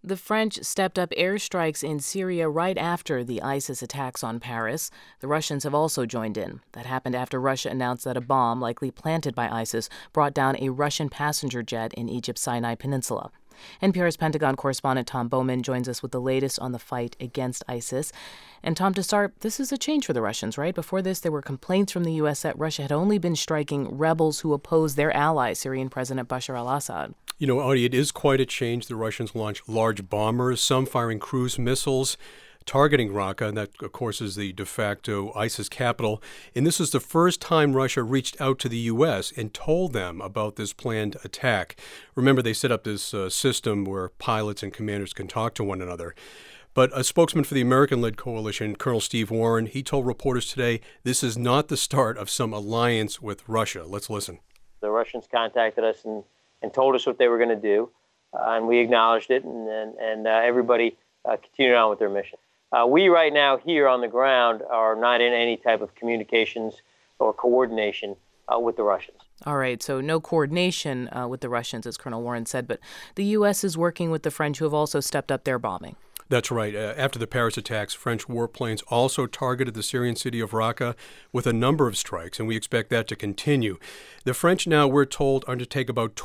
The French stepped up airstrikes in Syria right after the ISIS attacks on Paris. The Russians have also joined in. That happened after Russia announced that a bomb, likely planted by ISIS, brought down a Russian passenger jet in Egypt's Sinai Peninsula. NPR's Pentagon correspondent Tom Bowman joins us with the latest on the fight against ISIS. And Tom, to start, this is a change for the Russians, right? Before this, there were complaints from the U.S. that Russia had only been striking rebels who opposed their ally, Syrian President Bashar al-Assad. You know, Audie, it is quite a change. The Russians launched large bombers, some firing cruise missiles, targeting Raqqa, and that, of course, is the de facto ISIS capital. And this is the first time Russia reached out to the U.S. and told them about this planned attack. Remember, they set up this system where pilots and commanders can talk to one another. But a spokesman for the American-led coalition, Colonel Steve Warren, he told reporters today this is not the start of some alliance with Russia. Let's listen. The Russians contacted us and told us what they were going to do, and we acknowledged it, and everybody continued on with their mission. We right now here on the ground are not in any type of communications or coordination with the Russians. All right, so no coordination with the Russians, as Colonel Warren said, but the U.S. is working with the French, who have also stepped up their bombing. That's right. After the Paris attacks, French warplanes also targeted the Syrian city of Raqqa with a number of strikes, and we expect that to continue. The French now, we're told, undertake about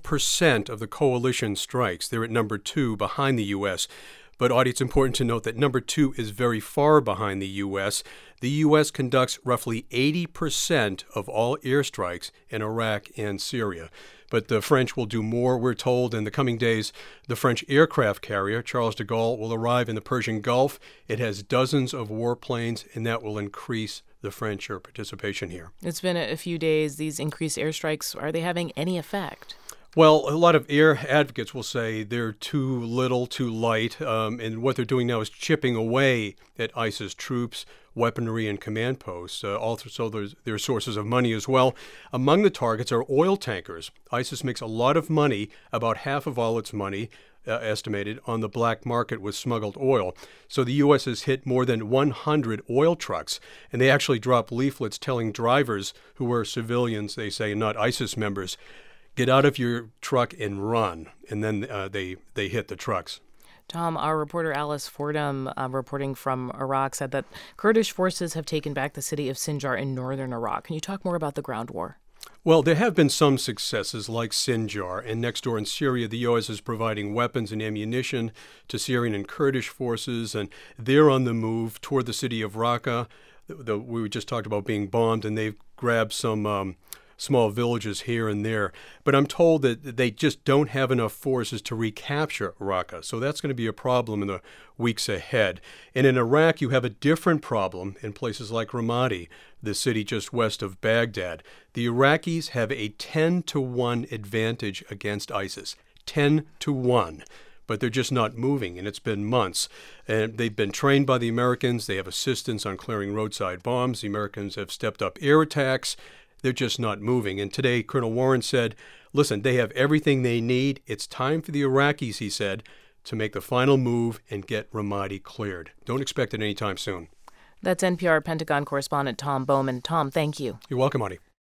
12% of the coalition strikes. They're at number 2 behind the U.S., but, Audie, it's important to note that number 2 is very far behind the U.S. The U.S. conducts roughly 80% of all airstrikes in Iraq and Syria. But the French will do more, we're told. In the coming days, the French aircraft carrier, Charles de Gaulle, will arrive in the Persian Gulf. It has dozens of warplanes, and that will increase the French participation here. It's been a few days. These increased airstrikes, are they having any effect? Well, a lot of air advocates will say they're too little, too light, and what they're doing now is chipping away at ISIS troops, weaponry, and command posts. Also, there's sources of money as well. Among the targets are oil tankers. ISIS makes a lot of money, about half of all its money, estimated, on the black market with smuggled oil. So the U.S. has hit more than 100 oil trucks, and they actually drop leaflets telling drivers who are civilians, they say, not ISIS members, get out of your truck and run, and then they hit the trucks. Tom, our reporter Alice Fordham, reporting from Iraq, said that Kurdish forces have taken back the city of Sinjar in northern Iraq. Can you talk more about the ground war? Well, there have been some successes like Sinjar, and next door in Syria, the U.S. is providing weapons and ammunition to Syrian and Kurdish forces, and they're on the move toward the city of Raqqa. We just talked about being bombed, and they've grabbed some small villages here and there. But I'm told that they just don't have enough forces to recapture Raqqa. So that's going to be a problem in the weeks ahead. And in Iraq, you have a different problem in places like Ramadi, the city just west of Baghdad. The Iraqis have a 10-to-1 advantage against ISIS. 10-to-1. But they're just not moving, and it's been months. And they've been trained by the Americans. They have assistance on clearing roadside bombs. The Americans have stepped up air attacks. They're just not moving. And today, Colonel Warren said, listen, they have everything they need. It's time for the Iraqis, he said, to make the final move and get Ramadi cleared. Don't expect it anytime soon. That's NPR Pentagon correspondent Tom Bowman. Tom, thank you. You're welcome, Audie.